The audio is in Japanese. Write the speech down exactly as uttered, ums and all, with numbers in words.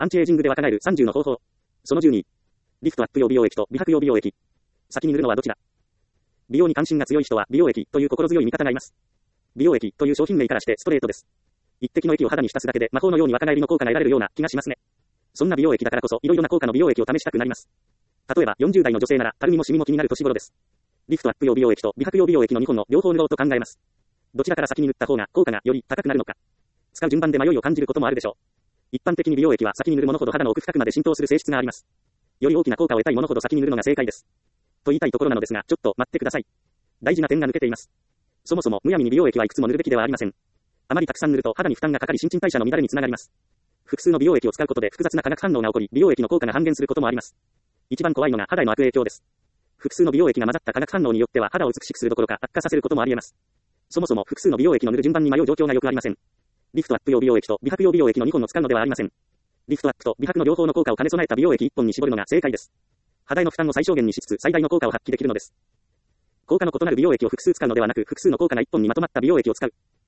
アンチエイジングで若返るさんじゅうの方法。そのじゅうに。リフトアップ用美容液と美白用美容液。先に塗るのはどちら？美容に関心が強い人は美容液という心強い味方がいます。美容液という商品名からしてストレートです。一滴の液を肌に浸すだけで魔法のように若返りの効果が得られるような気がしますね。そんな美容液だからこそ、いろいろな効果の美容液を試したくなります。例えば、よんじゅう代の女性なら、たるみもシミも気になる年頃です。リフトアップ用美容液と美白用美容液のにほんの両方塗ろうと考えます。どちらから先に塗った方が効果がより高くなるのか。使う順番で迷いを感じることもあるでしょう。一般的に美容液は先に塗るものほど肌の奥深くまで浸透する性質があります。より大きな効果を得たいものほど先に塗るのが正解です。と言いたいところなのですが、ちょっと待ってください。大事な点が抜けています。そもそもむやみに美容液はいくつも塗るべきではありません。あまりたくさん塗ると肌に負担がかかり新陳代謝の乱れにつながります。複数の美容液を使うことで複雑な化学反応が起こり、美容液の効果が半減することもあります。一番怖いのが肌への悪影響です。複数の美容液が混ざった化学反応によっては肌を美しくするどころか悪化させることもあり得ます。そもそも複数の美容液の塗る順番に迷う状況がよくありません。リフトアップ用美容液と美白用美容液のにほんを使うのではありません。リフトアップと美白の両方の効果を兼ね備えた美容液いっぽんに絞るのが正解です。肌への負担を最小限にしつつ最大の効果を発揮できるのです。効果の異なる美容液を複数使うのではなく、複数の効果がいっぽんにまとまった美容液を使う。